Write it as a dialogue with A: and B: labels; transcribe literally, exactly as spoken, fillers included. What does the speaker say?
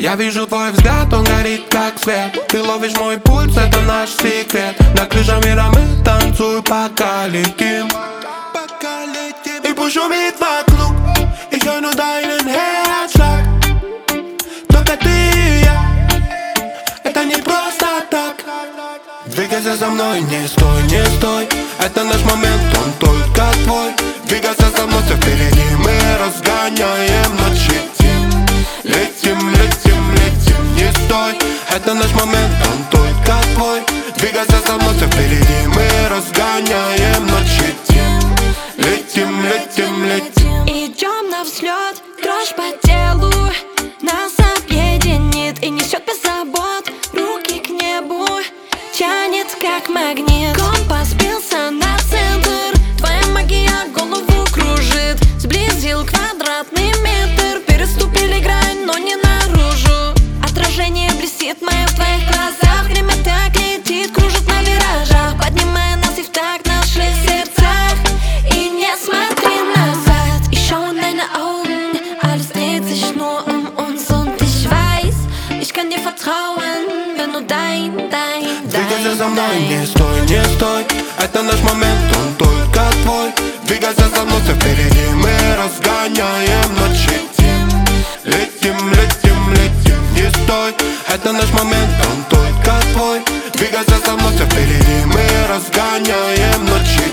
A: Я вижу твой взгляд, он горит как свет. Ты ловишь мой пульс, это наш секрет. На крыше мира мы танцуем, пока летим. И пусть шумит вокруг, ich höre nur deinen Herzschlag. Только ты и я, это не просто так. Двигайся за мной, не стой, не стой. Это наш момент, он только твой. Двигайся за мной, все впереди, мы разгоняем ночи. Летим, летим, летим, не стой. Это наш момент, он только твой. Двигайся за мной, все впереди, мы разгоняем ночи. Летим, летим, летим.
B: Идем навзлет, дрожь по телу нас объединит и несет без забот. Руки к небу тянет как магнит. Компас бился на центр, твоя магия голову кружит. Сблизил квадратный метр, переступили грань, но не наружу. Отражение блестит мое в твоих глазах. Время так летит, кружит на виражах, поднимая нас и в такт наших сердцах. И не смотри назад. Ich schau in deine Augen, alles dreht sich nur um uns und ich weiß, ich kann dir vertrauen, wenn du dein, dein,
A: Двигайся
B: dein,
A: за мной,
B: dein.
A: не стой, не стой. Это наш момент, он только твой. Двигайся за мной, все впереди, мы разгоняем ночи. Летим, летим, летим, не стой. Это наш момент, он только твой. Двигайся за мной, все впереди, мы разгоняем ночи.